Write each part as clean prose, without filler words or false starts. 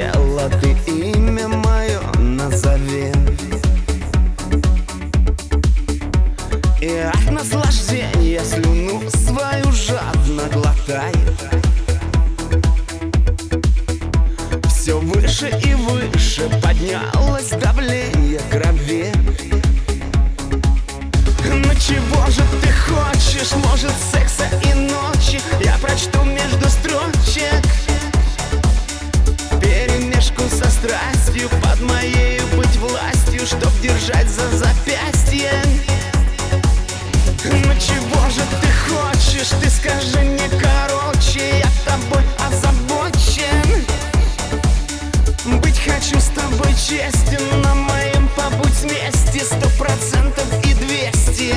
хотела, ты имя мое назови. И от наслаждения слюну свою жадно глотай. Все выше и выше поднялось давление крови. Ну чего же ты хочешь? Может, секса и ночи? Я прочту между строчек вперемешку со страстью, под моей быть властью, чтоб держать за запястье. Ну чего же ты хочешь? Ты скажи мне короче, я тобой озабочен. Быть хочу с тобой честен, на моем побудь вместе 100% и 200.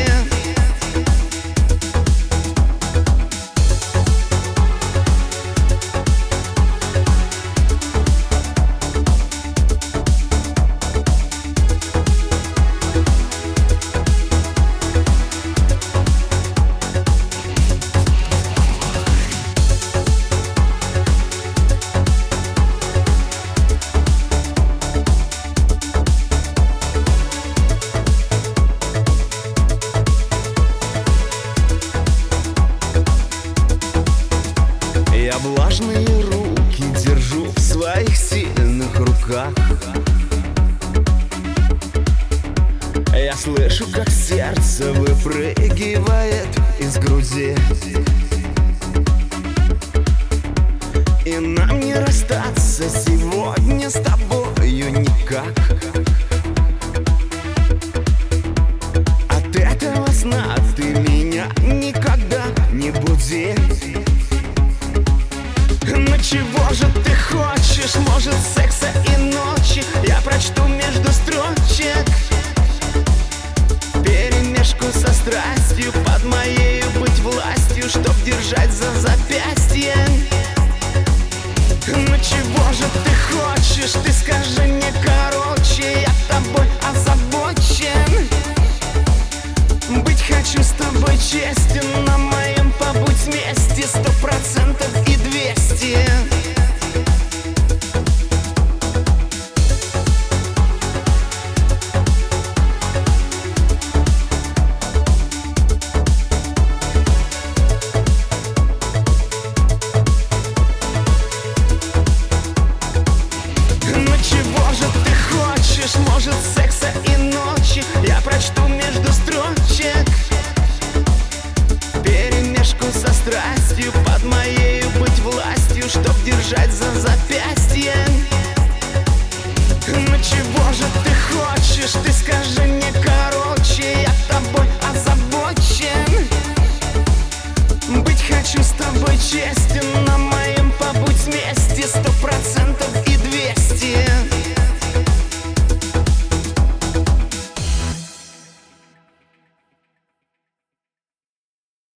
Я влажные руки держу в своих сильных руках. Я слышу, как сердце выпрыгивает из груди. И нам не расстаться сегодня с тобою никак. От этого сна ты меня никогда не буди. Ну чего же ты хочешь? Может, секса и ночи? Я прочту между строчек вперемешку со страстью, под моей быть властью, чтоб держать за запястье. Ну чего же ты хочешь? Ты скажи мне, как